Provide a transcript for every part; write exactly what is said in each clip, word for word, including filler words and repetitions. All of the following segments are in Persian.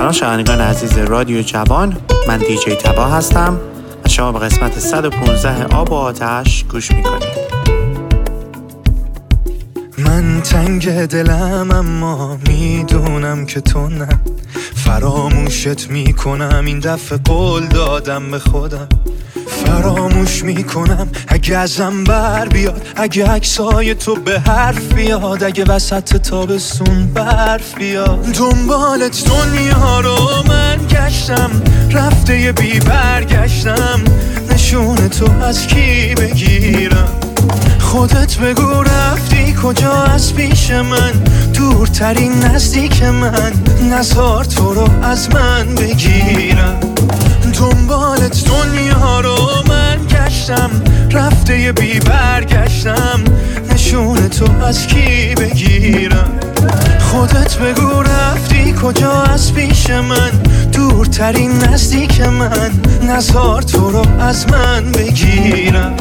سلام شنوندگان عزیز رادیو جوان، من دیجی تبا هستم و شما به قسمت صد و پانزده آب و آتش گوش میکنید. من تنگ دلم اما میدونم که تو نه، فراموشت میکنم این دفعه قول دادم به خودم، فراموش میکنم اگه ازم بر بیاد، اگه عکسای تو به حرف بیاد، اگه وسط تابستون برف بیاد. دنبالت دنیا رو من گشتم، رفته یه بی برگشتم، نشون تو از کی بگیرم؟ خودت بگو رفتی کجا از پیش من، دورترین نزدیک من، نزار تو رو از من بگیرم. دنبالت دنیا رو من گشتم، رفته یه بی برگشتم، نشون تو از کی بگیرم؟ خودت بگو رفتی کجا از پیش من، دورترین نزدیک من، نزار تو رو از من بگیرم.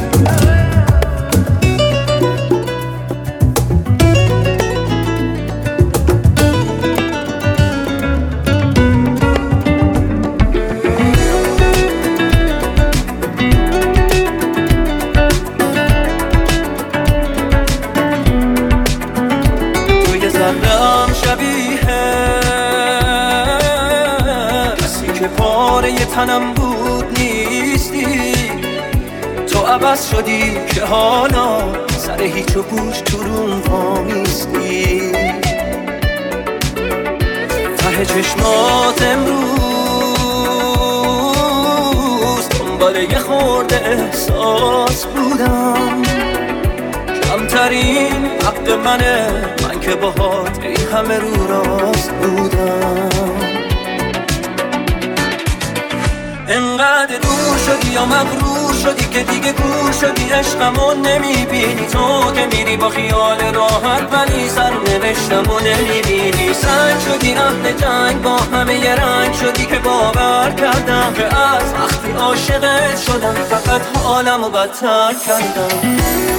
تنم بود نیستی، تو عوض شدی که حالا سر هیچ و گوش تو روم وامیستی. ته چشمات امروز دنبال یه خورده احساس بودم، کمترین حق منه من که باهات این همه رو راست بودم. انقدر دور شدی یا مغرور شدی که دیگه کور شدی، عشقمو نمیبینی، تو که میری با خیال راحت ولی سرنوشتمو نمیبینی. سنگ شدی اهل جنگ، با همه یه رنگ شدی که باور کردم که از وقتی عاشقت شدم فقط حالمو بدتر کردم.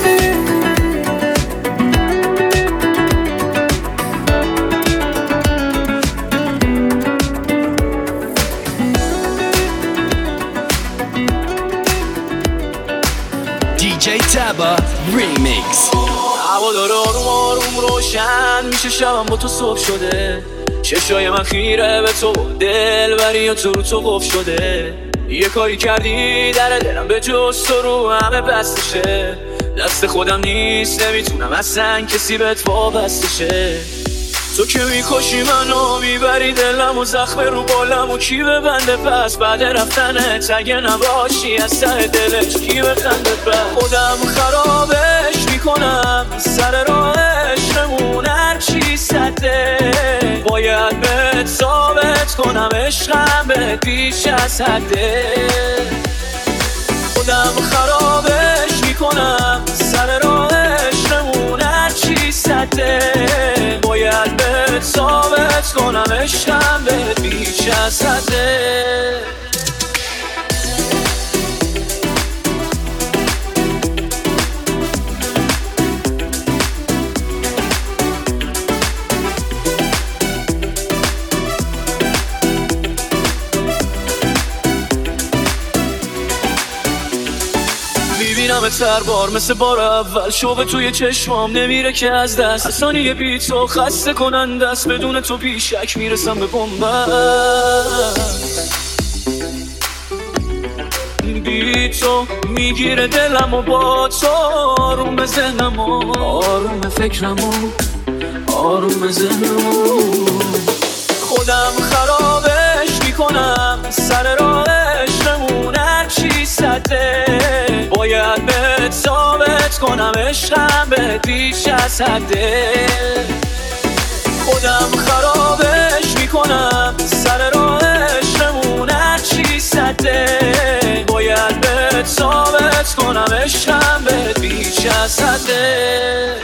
دیجی تبا ریمیکس. هوا داره آروم آروم روشن میشه، شبم با تو صبح شده، چشای من خیره به تو، دل بری تو رو تو قفل شده. یه کاری کردی در دلم به جز تو رو همه بستشه، دست خودم نیست نمیتونم اصلا کسی بهت وابسته شه. تو که میکشی منو میبری دلم و زخم رو بالم و کی ببنده پس بعد رفتنت، اگه نباشی از ته دلش کی بخنده پس. خودم خرابش میکنم سر راهش نمون هرچی سده، باید بهت ثابت کنم عشقم بهت بیش از حده. خودم خرابش میکنم سر راهش نمون هرچی سده، باید بهت ثابت کنم عشقم بهت بیش از حده. میبینم هر بار مثل بار اول، شوق توی چشمام نمیره که از دست، ثانیه بی تو خسته کننده است، بدون تو بیشک میرسم به بنبست. بی تو میگیره دلم و با تو آروم ذهنم و آروم فکرم و آروم ذهنم. خودم خرابش میکنم سر راهش نمون هرچی سده، باید بهت ثابت کنم عشقم بهت بیش از حده. خودم خرابش میکنم سر راهش نمون هرچی سده، باید بهت ثابت کنم عشقم بهت بیش از حده.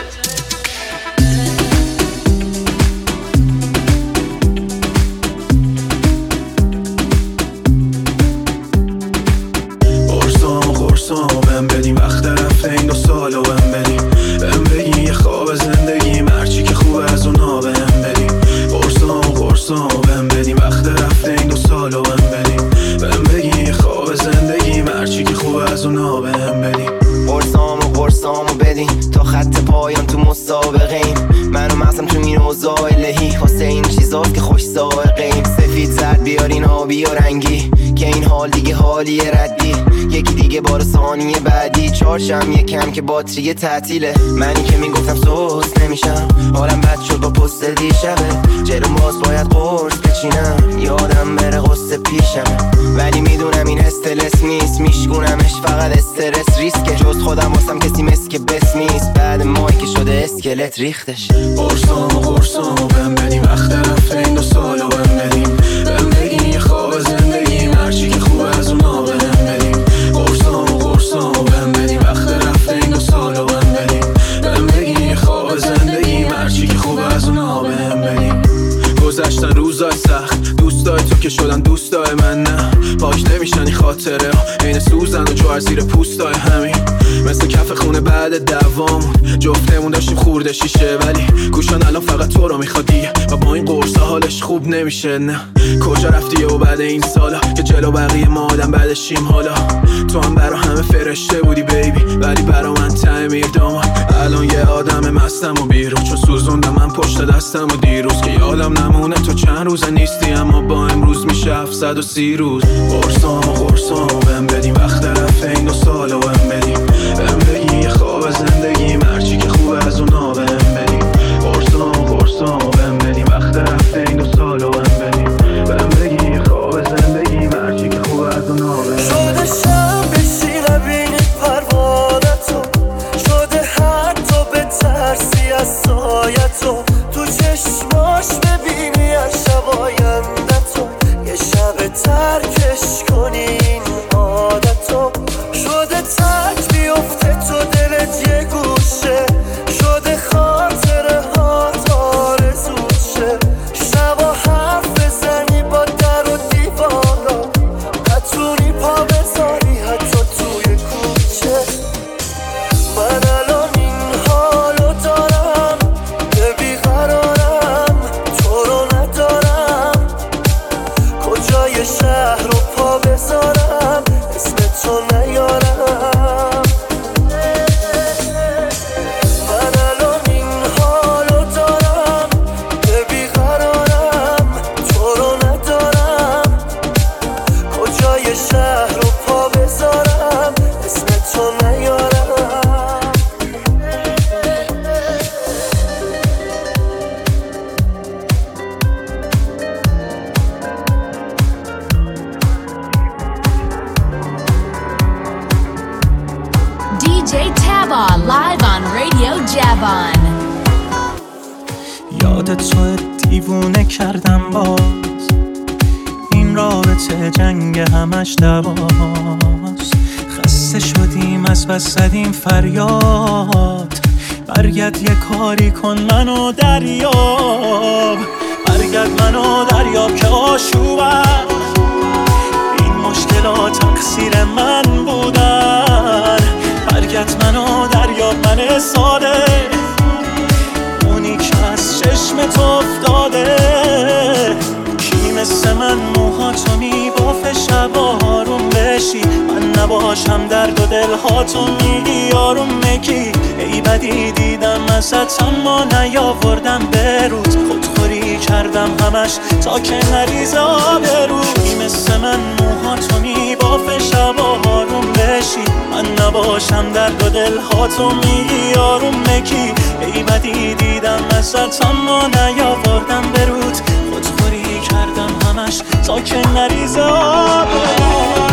بهم بدیم وقت رفته این دو سالو بهم بدیم، بهم بگی یه خواب زندگی مرچی که خوبه از اونا بهم بدیم. قرصام قرصام بهم بدیم وقت رفته سالو بهم بدیم، بهم بگی خواب زندگی مرچی که خوب از اونا بهم بدیم. قرصامو قرصامو بدین تا خط پایان تو مسابقیم، منو مغزم تو این اوضاع الهی واسه این چیزاست که خوش سائقیم. سفید زرد بیارین آبی و رنگی که این حال دیگه حالی ردی، یکی دیگه بار ثانیه بعدی چارشم یکم که باتری تعطیله. منی که میگفتم سوس نمیشم، حالم بد شد با پست دیشبه، جلو باز باید قرص بچینم یادم بره قصه پیشم، ولی میدونم این استرس نیست، میشگونمش فقط استرس ریسکه، جز خودم واسم کسی مثل که بس نیست، بعد ماهی که شده اسکلت ریختش. قرصامو قرصامو بهم بدیم، وقت رفته این دو سالو بهم بدیم، بهم بگی یه خواب زندگی مرچی که خوب از اونا بهم بدیم. قرصامو قرصامو بهم بدیم، وقت رفته این دو سالو بهم بدیم، بهم بگی یه خواب زندگی مرچی که خوب از اونا بهم بدیم. گذشتن روزای سخت، دوستای تو که شدن دوستای من نه، پاک نمیشن این خاطره ها، عین سوزن و جوهر زیر پوستای همین، مثل کف خونه بعد دوامون جفتمون داشتیم خورده شیشه، ولی گوشان الان فقط تو رو میخواد دیگه و با این قرصا حالش خوب نمیشه. نه کجا رفتی و بعد این سالا که جلو بقیه ما آدم بعدشیم، حالا تو هم برا همه فرشته بودی بیبی، ولی برا من تعمیر داماد. الان یه آدم مستم و بیرون، چون سوزوندم من پشت دستم و دیروز که یادم نمونه تو چند روزه نیستی، اما با امروز میشه هفتصد و سی روز. قرصامو قرصامو بهم بدیم، وقت رفته این دو سالو بهم بدیم، بهم بگی یه خواب زندگی مرچی که خوب از اونا بهم بدیم. قرصامو قرصامو بهم بدیم، وقت رفته این دو سالو بهم بدیم، بهم بگی یه خواب زندگی مرچی که خوب از اونا بهم بدیم. شده شب بشی نبینی پروانتو، شده حتی به ترسی از سایتو، تو چشماش ببینی از شب آیندتو، یه شب ترکش کنی این عادتو، شده تک بیفته تو دلت یه گوشه، شده خاطره ها آرزوت شه، شبا حرف بزنی با در و دیوارا، نتونی پا بذاری حتی توی کوچه. من الان این حالو دارم که بیقرارم، تو رو ندارم، کجای شهر رو پا بذارم اسم تو نیارم. من الان این حالو دارم که بیقرارم، تو رو ندارم، کجای شهر رو پا بذارم اسم تو نیارم. دی جی Taba live on Radio Javon. یادت تو دیوونه کردم باز، این رابطه جنگ همش دواست، خسته شدیم از بس زدیم فریاد، برگرد یه کاری کن منو دریاب، برگرد منو دریاب که آشوبم، این مشکلات تقصیر من بودن، برگرد منو دریاب من ساده، اونی که از چشم تو افتاده، کی مثل من موهاتو میبافه شبا آروم بشی، من نباشم درد و دلهاتو میگی آروم مگی، ای بدی دیدم ازت اما نیاوردم برود، خودخوری کردم همش تا که نریزه آبرود، کی مثل من موهاتو میبافه شبا آروم بشی، من نباشم درد و دلهاتو میگی آروم مگی، ای بدی دیدم ازت اما نیاوردم برود، خودخوری کردم همش تا که نریزه آبرود.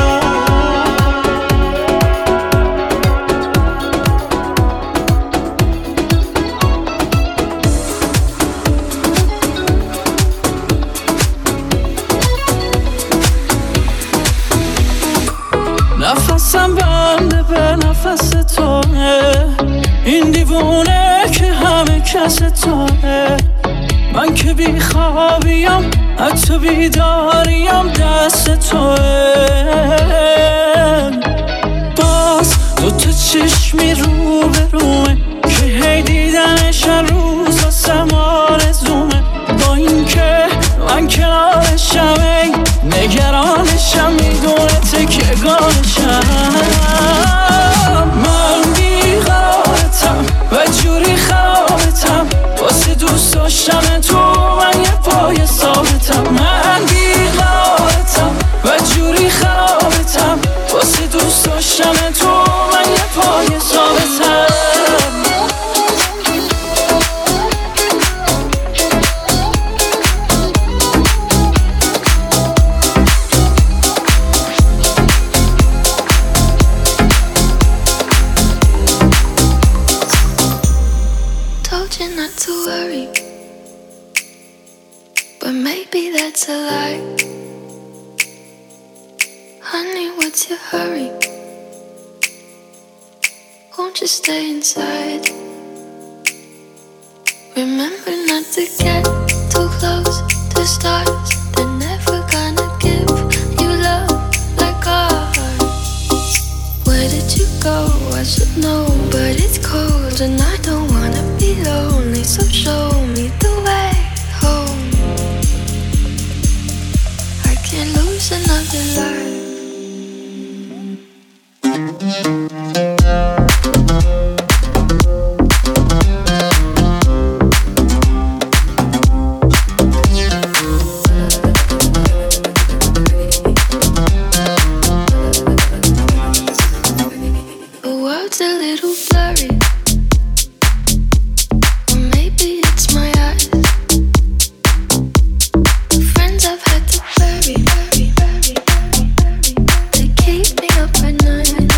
نفسم بنده به نفس توه، این دیوونه که همه کس توه، من که بی خوابیم حتی بیداریم دست توه، باز دوتا چشمی رو به رومه که هی دیدنش هر روز واسم آرزومه، با این که من کنارشم ای نگرانشم میدونه تکیه‌گاهشم. من بیقرارتم و جوری خرابتم واسه دوست داشتن تو، من یه پای ثابتم. من بیقرارتم و جوری خرابتم واسه دوست داشتن تو، من یه پای ثابتم. That's a lie. Honey, what's your hurry? Won't you stay inside? Remember not to get too close to stars. They're never gonna give you love like ours. Where did you go? I should know, but it's cold and I don't wanna be lonely. So show me the way home. Can't lose another life. The world's a little blurry, or maybe it's my eyes. The friends I've had to bury, they keep me up at night.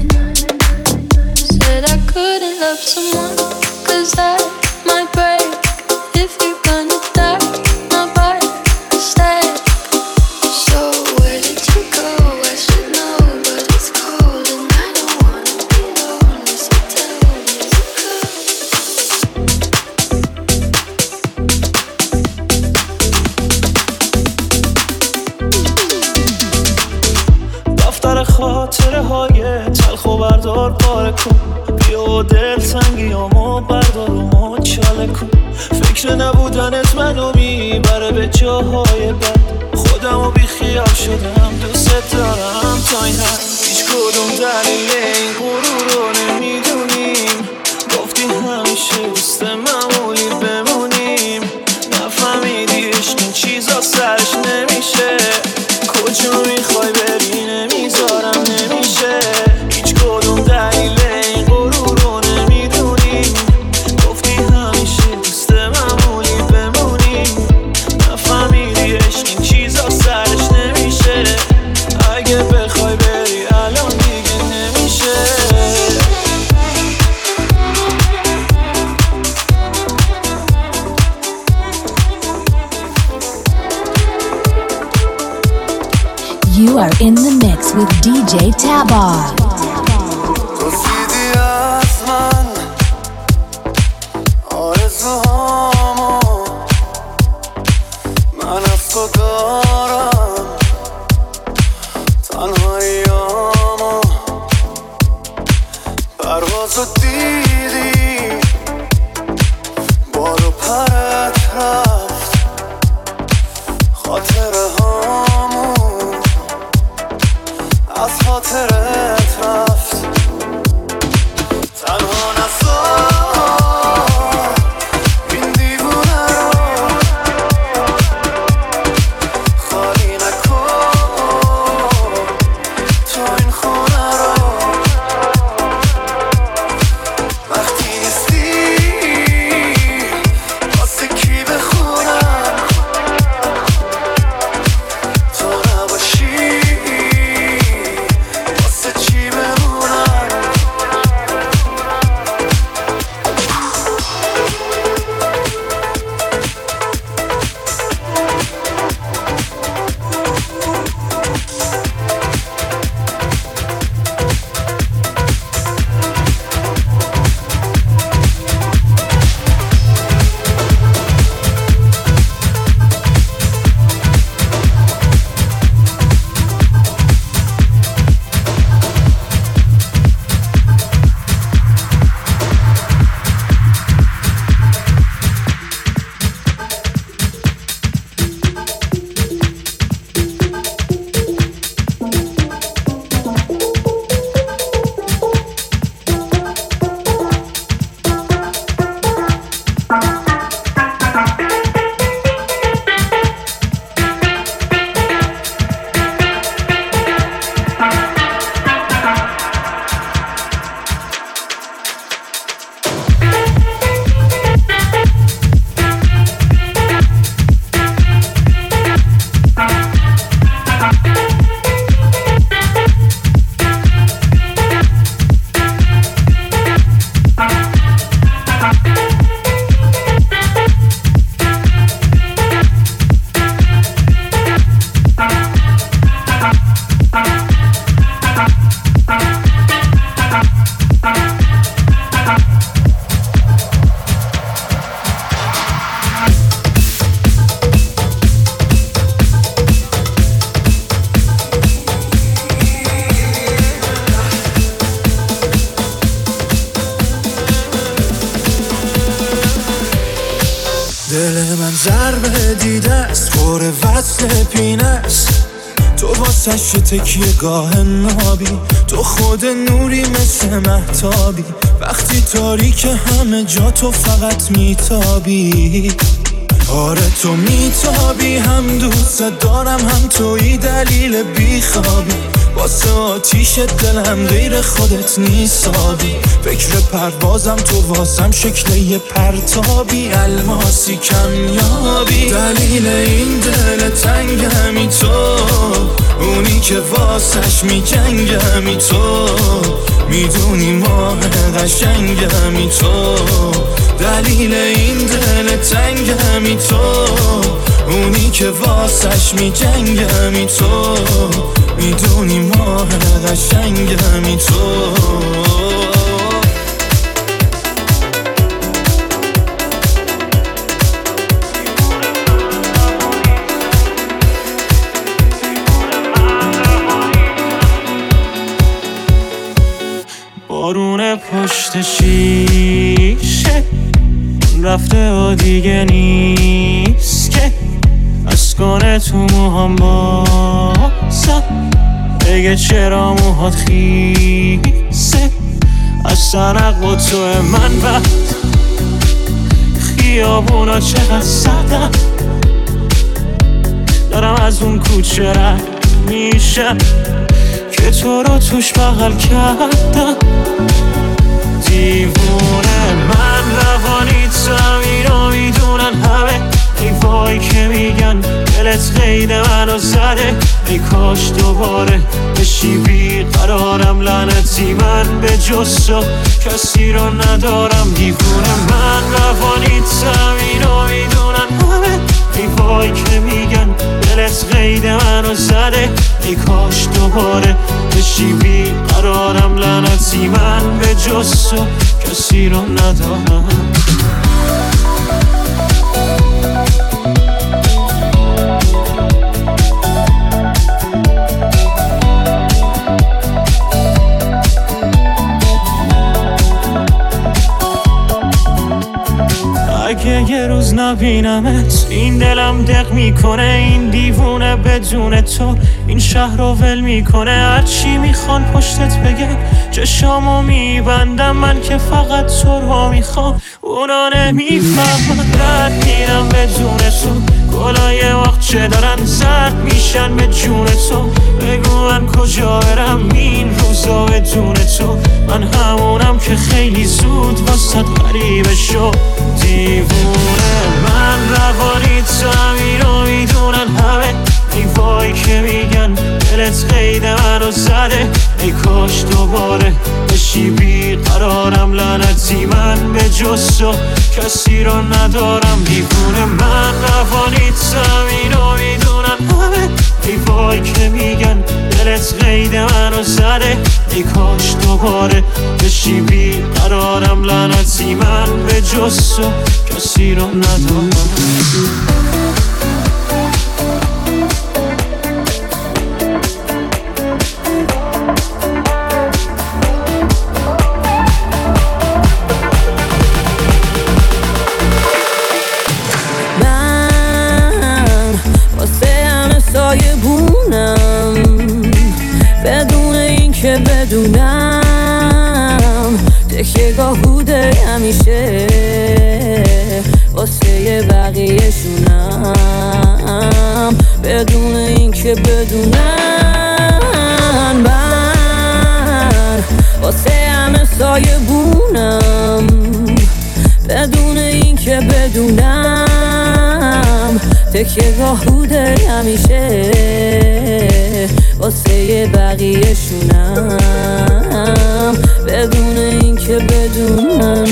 Said I couldn't love someone, cause I might break. If you're gonna die, my body stay. So where did you go? I should know, but it's cold and I don't wanna be lonely. So tell me to go. دفتر خاطره های تلخ و بردار پاره کن. بیا دل تنگیامو بردار و مچاله کن. فکر نبودنت منو میبره به جاهای بد. خودمو بی خیال شدم، دوست دارم تا این حد. هیچ کدوم دلیل این غرور رو نمیدونیم. گفتی همیشه دوست معمولی بمونیم. نفهمیدی عشق این چیزا سرش نمیشه. کجا میخوای بری نمیذارم نمیشه. هیچ کدوم دلیل این غرور رو نمیدونیم. گفتی همیشه دوست معمولی بمونیم. نفهمیدی عشق این چیزا سرش نمیشه. اگه بخوای بری الان دیگه نمیشه. You are in the mix with دی جی Taba. رسیدی از من آرزوهامو، من از تو دارم تنهاییامو. پروازو دیدی بارو پرت رفت. خاطره هامون از خاطرت رفت. تنها نذار این دیوونه رو خالی نکن تو این خونه رو. وقتی نیستی واسه ضربه دیده است خور وصل پینه است، تو واسش تکیه گاه نابی، تو خود نوری مثل مهتابی، وقتی تاریک همه جا تو فقط میتابی. آره تو میتابی، هم دوست دارم هم توی دلیل بیخوابی، واسه آتیش دلم غیر خودت نیسابی، فکر پروازم تو واسم شکل یه پرتابی، الماسی کمیابی، دلیل این دل تنگمی تو، اونی که واسش میجنگمی تو، میدونی ماه قشنگمی تو، دلیل این دل تنگمی تو، اونی که واسش میجنگمی تو، میدونی ماه قشنگمی تو. بارون پشت شیشه رفته و دیگه نیست که از کنه تو موهام باسم، بگه چرا موهات خیسه از سرق و تو من، بعد خیابونا چقدر سردم، دارم از اون کوچه رد میشم که تو رو توش بغل کردم. دیوونه من روانی تو میدونن همه، ای وای که میگن دلت قید منو زده، ای کاش دوباره بشی بیقرارم، لعنتی من به جز تو کسی رو ندارم. دیوونه من روانی تو میدونن همه، ای وای که میگن دلت قید منو زده، ای کاش دوباره بشی بیقرارم، لعنتی من به جز تو کسی رو ندارم. اگه یه روز نبینمت این دلم دق میکنه، این دیوونه بدون تو این شهر رو ول میکنه، هرچی میخوان پشتت بگه چشامو میبندم، من که فقط تو رو میخوام اونا نمیفهمن، رد میرم بدون تو، گلای وقت چه دارن زرد میشن به جون تو، بگو من کجا برم این روزا بدون تو، من همونم که خیلی زود واسه غریبه شد. دیوونه من روانی تو همینو میدونن همه، ای وای که میگن دلت قید منو زده، ای کاش دوباره بشی بیقرارم، لعنتی من به جز تو کسی رو ندارم. دیوونه من روانی تو همینو میدونن همه، ای وای که میگن دلت قید منو زده، ای کاش دوباره بشی بیقرارم، لعنتی من به جز تو کسی رو ندارم. بدونم تکیه گاه بوده همیشه واسه بقیه شونم، بدون این که بدونم من واسه همه سایه بونم، بدون این که بدونم تکیه گاه بوده همیشه واسه بقیه شونم، بدون این که بدونم.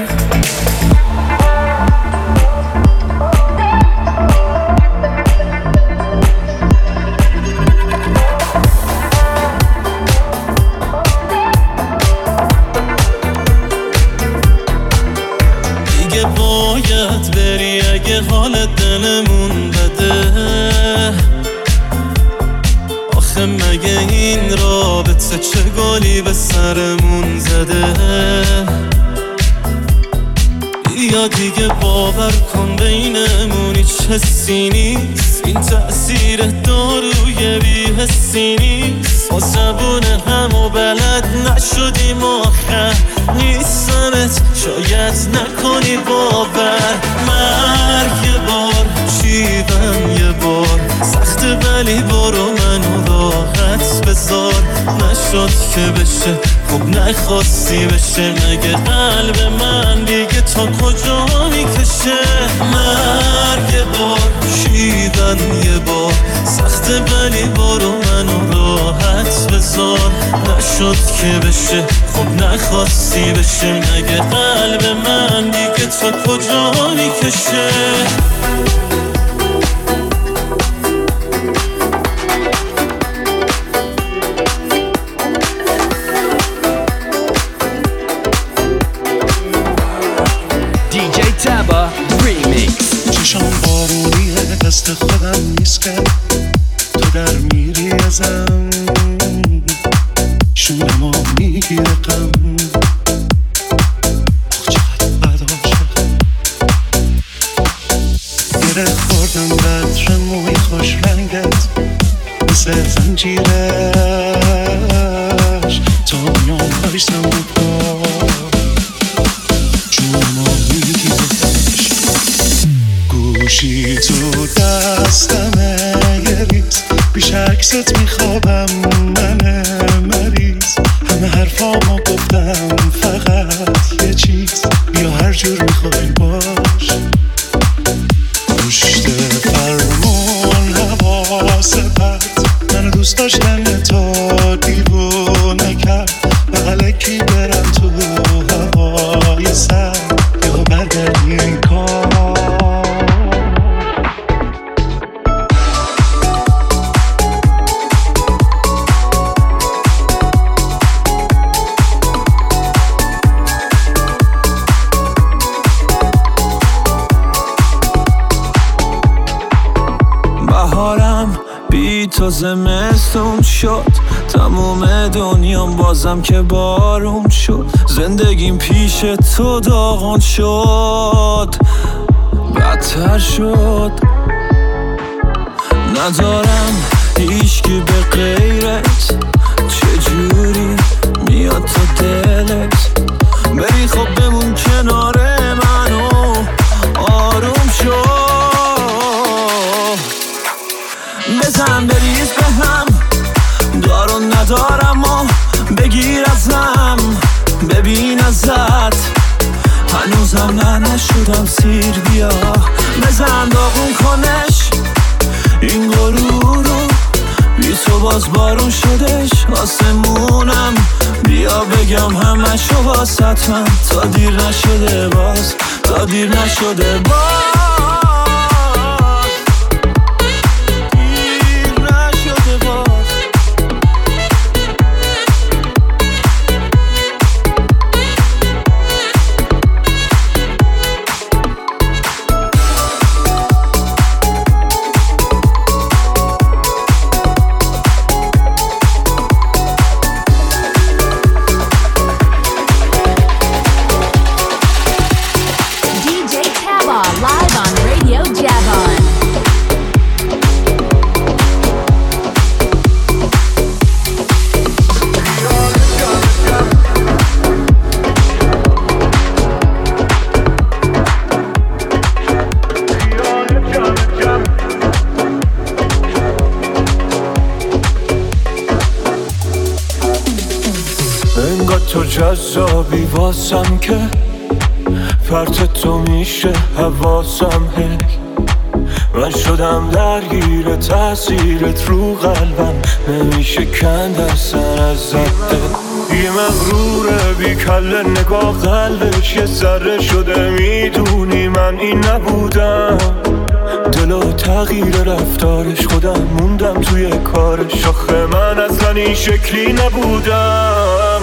دیگه باید بری اگه حال دلمون بده، آخه مگه این رابطه چه گلی به سرمون زده، بیا دیگه باور کن بینمون هیچ حسی نیست، این تأثیر داروی بی حسی نیست. ما زبون همو بلد نشدیم آخر نیستمت شاید نکنی باور. مرگ یه بار شیون یه بار سخته ولی برو منو راحت بذار. نشد که بشه خب نخواستی بشه، مگه قلب من دیگه تا کجا میکشه. مرگ یه بار شیون یه بار سخته ولی برو منو راحت بذار. نشد که بشه خب نخواستی بشه، مگه قلب من دیگه تا کجا میکشه. Taba Remix. چشام بارونیه دست خودم نیست که تو در میری ازم، شونمو میگیره غم. آخ چقدر بد عاشقم، گره خوردم بطر موی خوش رنگت مثل زنجیرش. تا میام بایستم رو پا جونمو میگیرش. گوشی تو دستمه یه ریز بیش عکست میخوابم من مریض. همه حرفامو گفتم فقط یه چیز، بیا هر جور میخوای باش. پشت فرمون حواس پرت منو دوست داشتن تا دیوونه کرد. بغلکی برم تو هوای سر یا برگردیم کار. بهارم بی تو زمستون شد، تموم دنیام بازم که باروم شد. زندگیم پیش تو داغون شد، بدتر شد. ندارم هیچکی به غیرت، چجوری میاد تو دلت بری خب بمون کنار منو آروم شد. بزن بریز به هم دارو ندارم و بگیر ازم ببین ازت هنوزم نه نشدم سیر. بیا بزن داغون کنش این غرور رو، بی تو باز بارون شدش آسمونم. بیا بگم همشو واسط من تا دیر نشده باز، تا دیر نشده باز. تو جذابی واسم که پرت تو میشه حواسم. هی من شدم درگیر تاثیرت رو قلبم، نمیشه کند اصلا ازت دل. یه مغروره بی کله نگاه قلبش یه ذره شده، میدونی من این نبودم. دلو تغییر رفتارش خودم موندم توی کارش، آخه من اصلا این شکلی نبودم.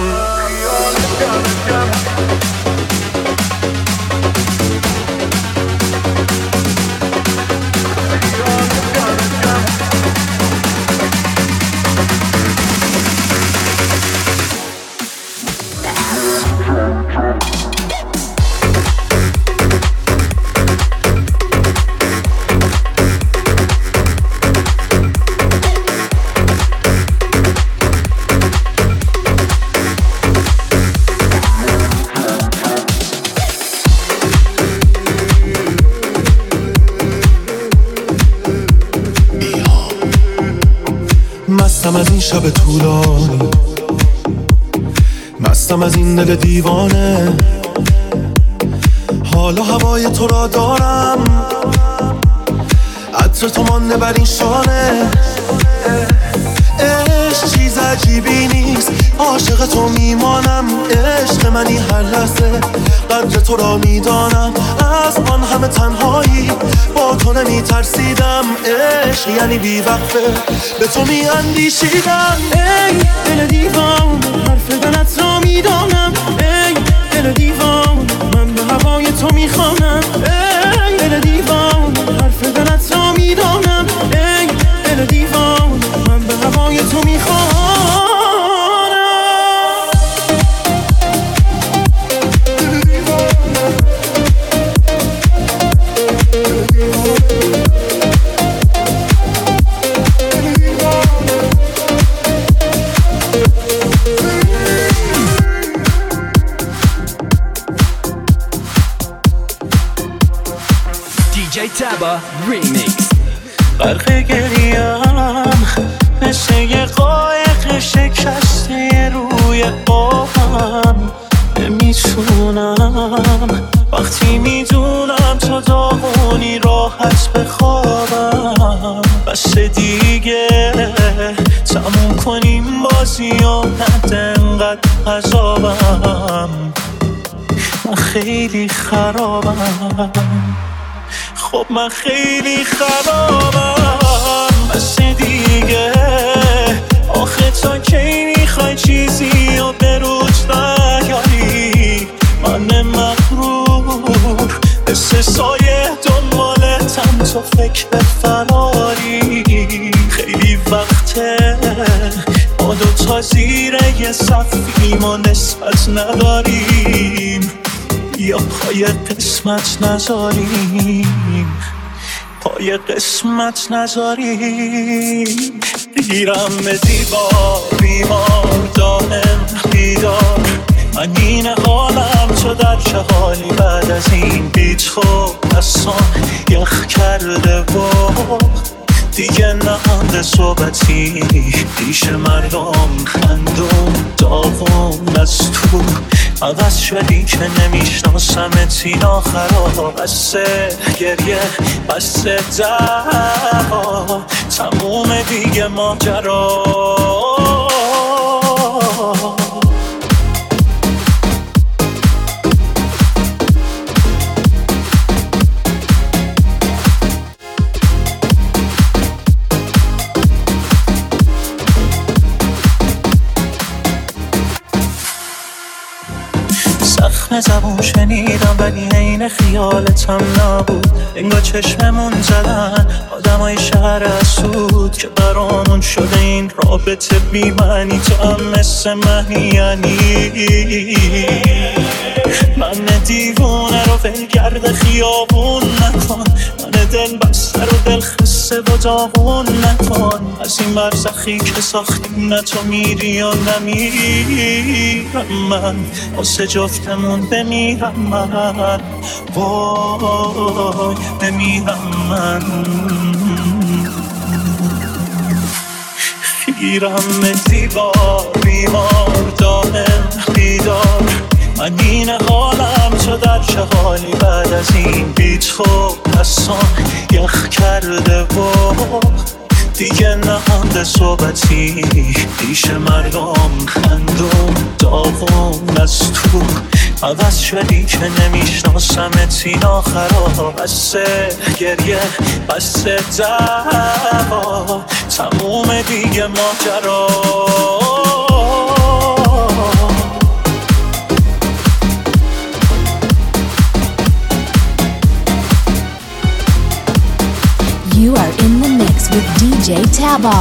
مستم از این شب طولانی، مستم از این دل دیوانه. حالا هوای تو را دارم، عطر تو مانده بر این شانه. عشق چیز عجیبی نیست، عاشق تو میمانم. عشق منی هر لحظه، قدر تو را میدانم. از آن همه تنهایی با تو نمی ترسیدم. عشق یعنی بی وقفه به تو می اندیشیدم. ای دل دیوان، حرف دلت را میدانم. ای دل دیوان، من به هوای تو میخوانم. ای دل دیوان، حرف دلت را میدانم. ای دل دیوان، من به هوای تو میخوانم. دی جی تبا ریمیکس. غرق گریم مثل یه قایق شکسته روی آبم. نمیتونم وقتی میدونم تو داغونی راحت بخوابم. بس دیگه تموم کنیم بازی و نده انقدر عذابم. من خیلی خرابم، خب من خیلی خرابم. بس دیگه آخه تا کی میخوای چیزی و به روز نیاری؟ من مغرور مثل سایه دنبالتم، تو فکر فراری. خیلی وقته ما دوتا زیر یه صفیم و نسبت نداریم، یا پای قسمت نذاریم، پای قسمت نذاریم. گیرم به دیوار بیمار دائم بیدار. من این حالم تو در چه حالی بعد از این بی تو دستان یخ کرده و دیگه نهانده صحبتی پیش مردم. خندون داغون از تو عوض شدی که نمیشناسمت. این آخرها بسته گریه بسته دعوا، تموم دیگه ماجرا. زخم زبون شنیدم ولی عین خیالتم نبود. انگار چشممون زدن آدمای شهر اسود که برامون شده این رابطه بی معنی. تو هم مثل منی یعنی من دیوونه رو ولگرد خیابون نکن. من دل بسته رو دل خسته و داغون نکن. از این برزخی که ساختیم نه تو میری یا نمیرم. من واسه جفتمون بمیرم من، وای بمیرم من. خیرم دیوار بیمار دائم بیدار. من این حالم تو در چه حالی بعد از این بی تو دستان یخ کرده و دیگه نهانده صحبتی پیش مردم. خندون داغون از تو عوض شدی که نمیشناسمت. این آخرها بسته گریه بسته دعوا، تموم دیگه ماجرا. You are in the mix with دی جی Taba.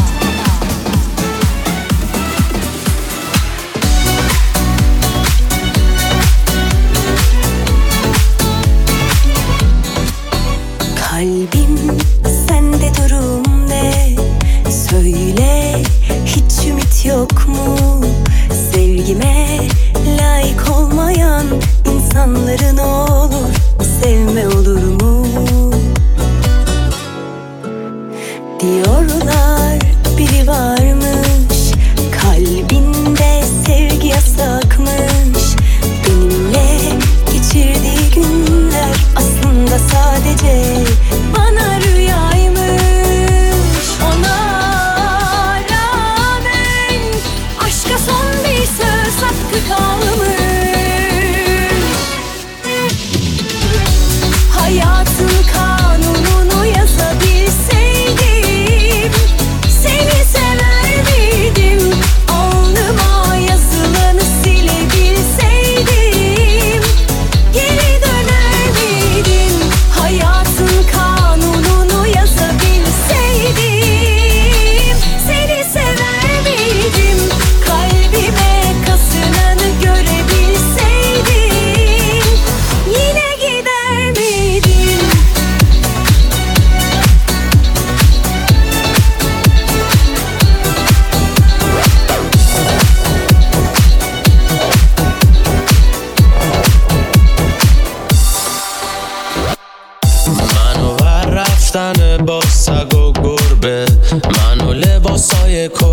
Kalbim sende durum ne? Söyle hiç ümit yok mu? Sevgime layık olmayan insanların olur, sevme olur mu? Diyorlar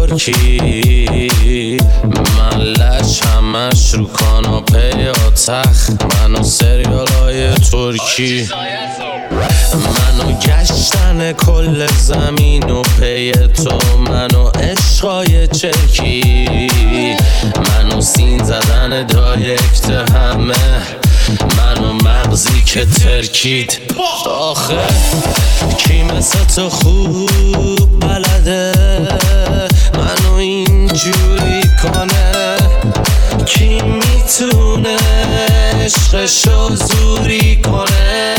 ترکی من لج همش رو کاناپه یا تخت منو سریالای ترکی منو گشتن کل زمین و پی تو منو عشقای چرکی منو سین زدن دایرکت همه منو مغزی که ترکید آخه کی مثل تو خوب بلده منو اینجوری کنه کی میتونه عشقشو زوری کنه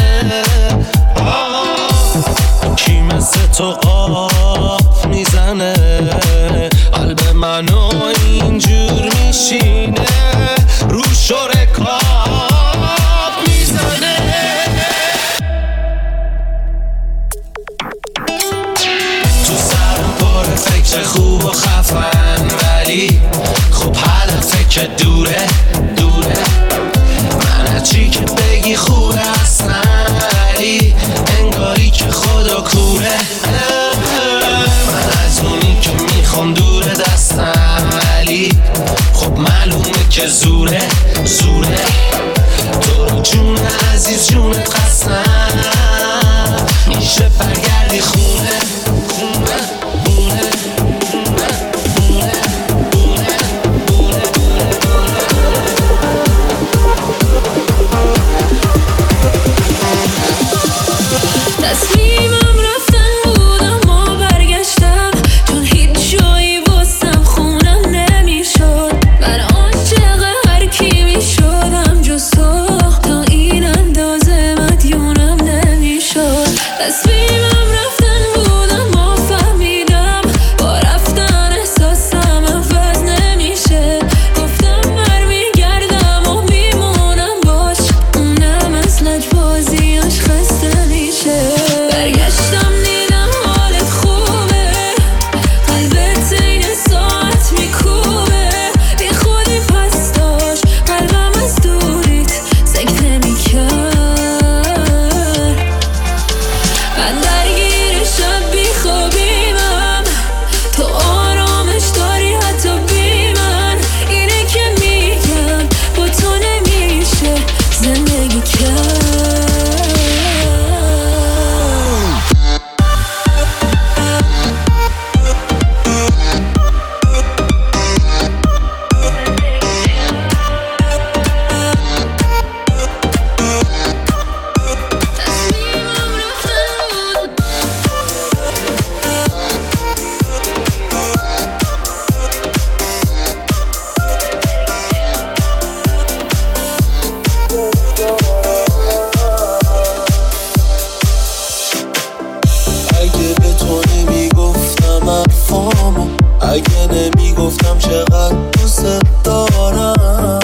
کی مثل تو آب میزنه قلب منو اینجور میشینه رو شرکاب میزنه تو سرم پر فکر خوب و خفن ولی خب حالا فکر دوره دوره من هرچی که بگی خوبه اصلا ولی انگاری که خدا کوره من از اونی که میخوام دوره دستم ولی خب معلومه که زوره زوره تو رو جون عزیز جونت خستم میشه برگردی خونه خونه خونه تصمیمم رفتن بود اما برگشتم چون هیچ جایی واسم خونم نمیشد من عاشق هر کی میشدم جز تو تا این اندازه مدیونم نمیشد تصمیمم رفتن بود اما فهمیدم با رفتن احساسم عوض نمیشه گفتم برمیگردم و میمونم باش اونم از لجبازیاش خسته میشه برگشتم دیدم حالت خوبه قلبت این ساعت میکوبه بی خودی پس داشت قلبم از دوریت سکته میکرد من درگیر شب بی خوابیمم تو آرامش داری حتی بی من اینه که میگم با تو نمیشه زندگی کرد اگه به تو نمیگفتم حرفامو اگه نمیگفتم چقدر دوست دارم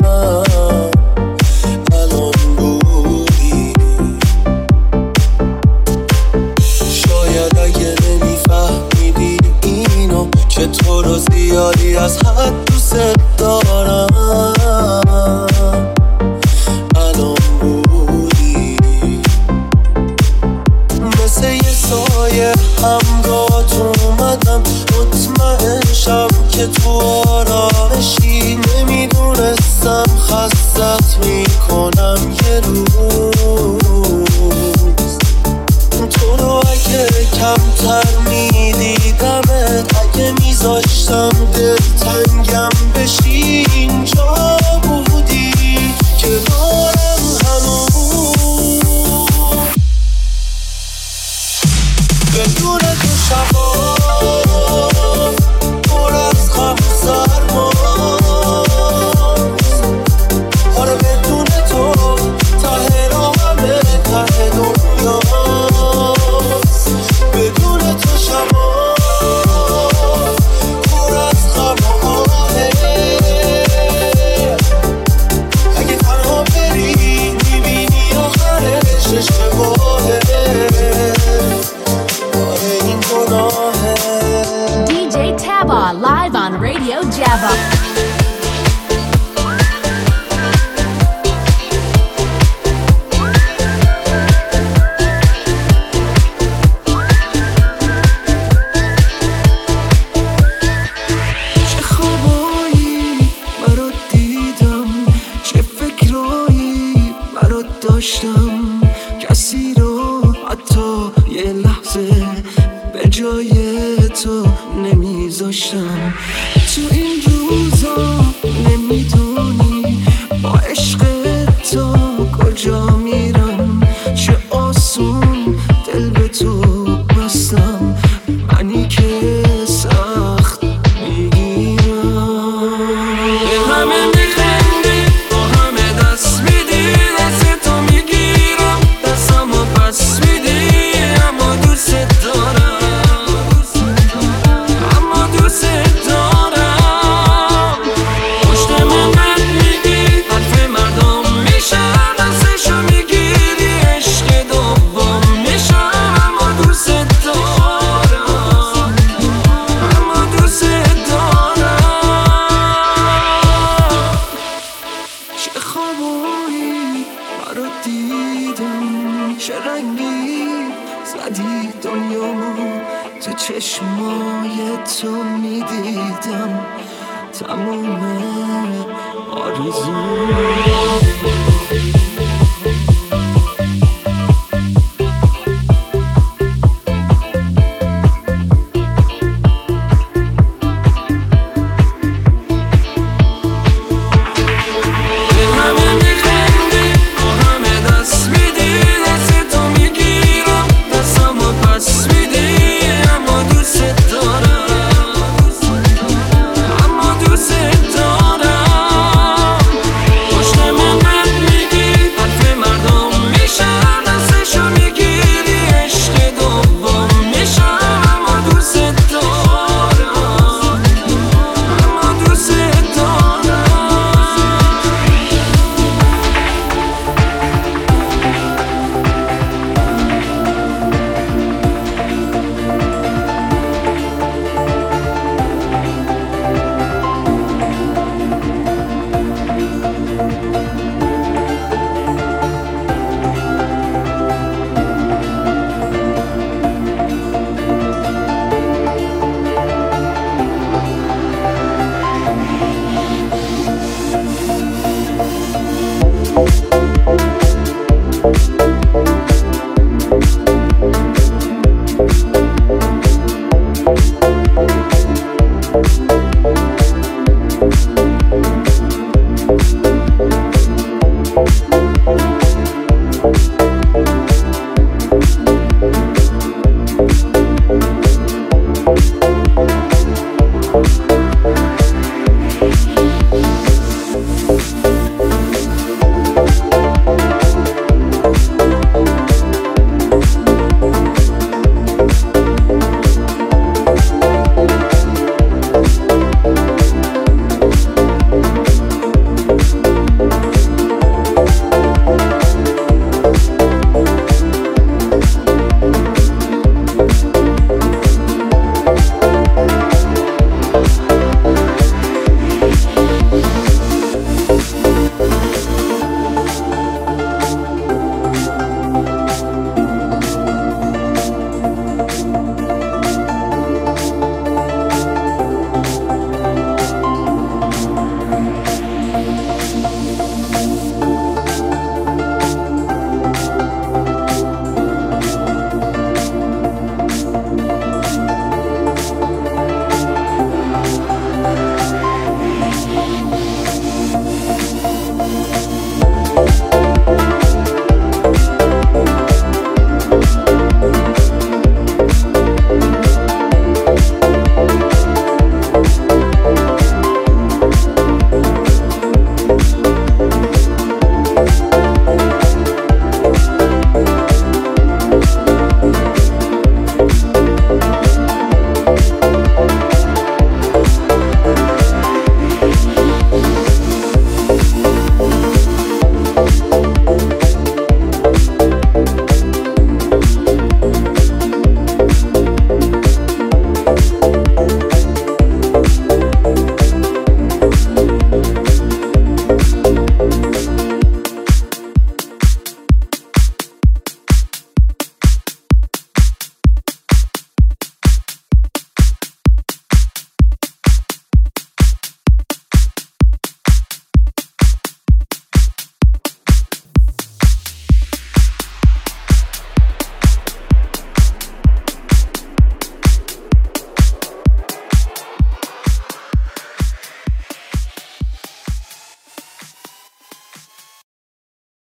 الان بودی شاید اگه نمیفهمیدی اینو که تو رو زیادی از حد دوست دارم الان بودی مثل یه سایه همراهت اومدم مطمئن شم که تو آرامشی نمیدونستم خستت میکنم یه روز تو رو اگه کمتر میدیدمت اگه میذاشتم دلتنگم بشی اینجا بودی کنارم هنوز بدون تو شبا پر از غم و سرماست آره بدون تو ته راهمه ته دنیاست بدون تو داشتم کسی رو حتی یه لحظه به جای تو نمیذاشتم. تو این روزا نمیدونی با عشق تو کجا میرم، چه آسون دل به تو بستم، منی که سخت میگیرم. به همه میخندی با همه دست میدی، دست تو میگیرم دستم و پس میدی، اما دوست دارم، اما دوست دارم. پشت من بد میگی حرف مردم میشم، دستشو میگیری عشق دوم میشم، اما دوست دارم، اما دوست دارم. چه خوابایی برات دیدم، چه رنگی زدی دنیامو، تو چشمای تو میدیدم تموم آرزو.